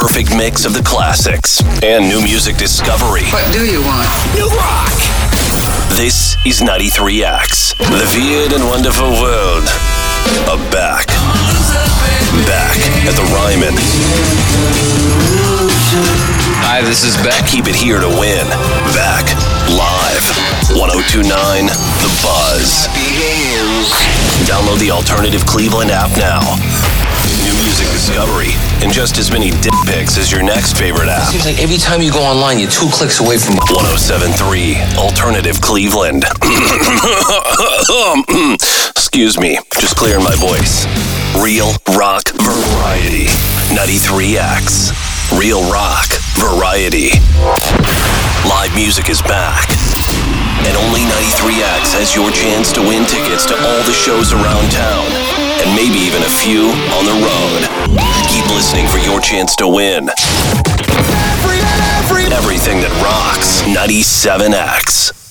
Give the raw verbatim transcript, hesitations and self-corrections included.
perfect mix of the classics and new music discovery. What do you want? New rock! This is ninety-three X. The weird and wonderful world of back. Back at the Ryman. Hi, this is Beck. Keep it here to win. Back live. one oh two point nine The Buzz. Download the Alternative Cleveland app now. New music discovery and just as many dick pics as your next favorite app. Seems like every time you go online, you're two clicks away from one oh seven point three Alternative Cleveland. Excuse me, just clearing my voice. Real rock variety. ninety-three X. Real rock variety. Live music is back. And only ninety-three X has your chance to win tickets to all the shows around town. And maybe even a few on the road. Keep listening for your chance to win. Everything that rocks. ninety-seven X.